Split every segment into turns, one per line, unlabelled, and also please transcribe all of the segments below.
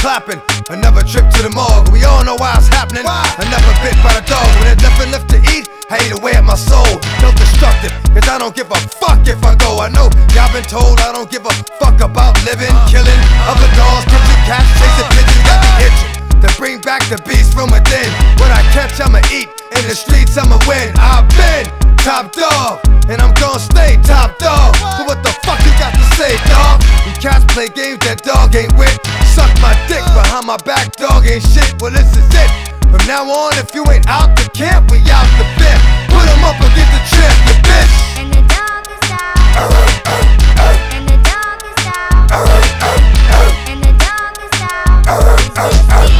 clapping. Another trip to the morgue, we all know why it's happening. Another bit by the dog, when there's nothing left to eat. I eat away at my soul, feel destructive, cause I don't give a fuck if I go. I know y'all been told I don't give a fuck about living, killing other dogs, catching cats, chasing pigeons, got me itching to bring back the beast from within. What I catch, I'ma eat, in the streets I'ma win. I've been top dog, and I'm gon' stay top dog. So what the fuck you got to say, dog? You cats play games that dog ain't with. Suck my dick behind my back, dog ain't shit. Well, this is it. From now on, if you ain't out the camp, we out the bit. Put 'em up and get the trip, you bitch.
And the dog is out. And the dog is out. And the dog is out. And the dog is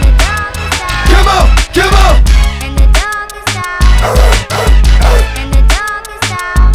out.
Come on, come on.
And the dog is out. And the dog is out.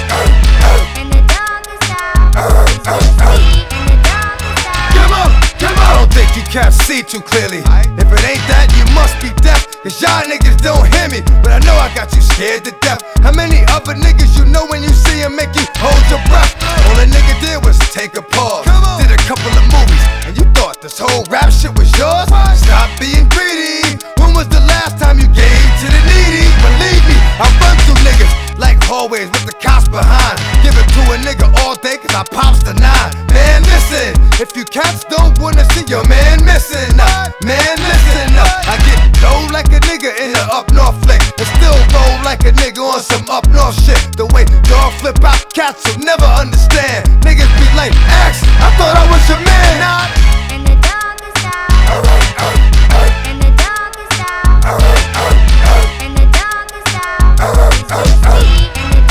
And the dog is out. And the dog is out.
Come on, come on. I don't think you cats see too clearly. If it ain't that, you must be deaf. Cause y'all niggas don't hear me, but I know I got you scared to death. How many other niggas you know when you see him make you hold your breath? All a nigga did was take a pause. Did a couple of movies, and you thought this whole rap shit was yours? Stop being greedy. When was the last time you gave to the needy? Believe me, I run through niggas like hallways with the cops behind. Give it to a nigga all day cause I pops the 9. Man, listen, if you cats don't wanna see your man missing, man, listen up. I get low like a nigga in the up north flick, and still roll like a nigga on some up north shit. The way dog flip out cats will never understand. Niggas be like, X, I thought I was your man, not.
And the dog is out. And the dog is out. And the dog is out. And the dog is out.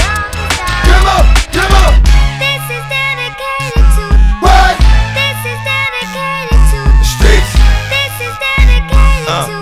Come on, come on.
This is dedicated to.
What?
This is dedicated to.
The streets.
This is dedicated to.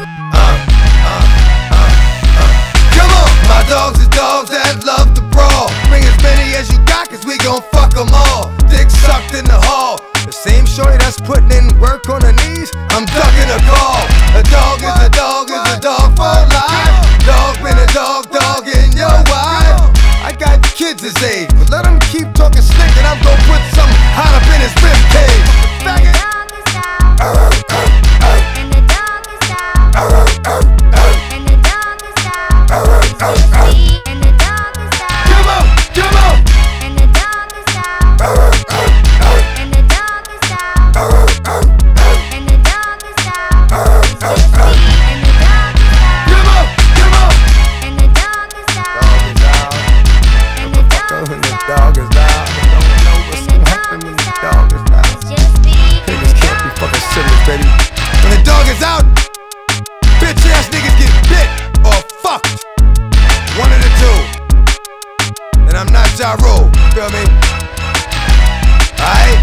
Come on, my dogs is dogs that love to brawl. Bring as many as you got, cause we gon' fuck 'em all. Dick sucked in the hall. The same shorty that's putting in work on her knees, I'm ducking a call. A dog is a dog is a dog for life. Dog been a dog, dog in your wife. I got kids his age, but let him keep talking slick and I'm gon' put something hot up in his rib cage.
And the dog is out. And the dog is out. And the dog is out. And the dog is out.
Come on, come on.
And the dog is out. And the dog is out. And the dog is out. And the dog is out.
Come on, come on.
And the dog is out. And the dog
When
is
the
out.
dog is out, don't know what's gonna happen when the dog is out.
Just be.
Niggas can't be fucking serious, baby. When the dog is out, bitch ass niggas get bit or fucked. One of the two. And I'm not Ja Rule, feel me? Alright?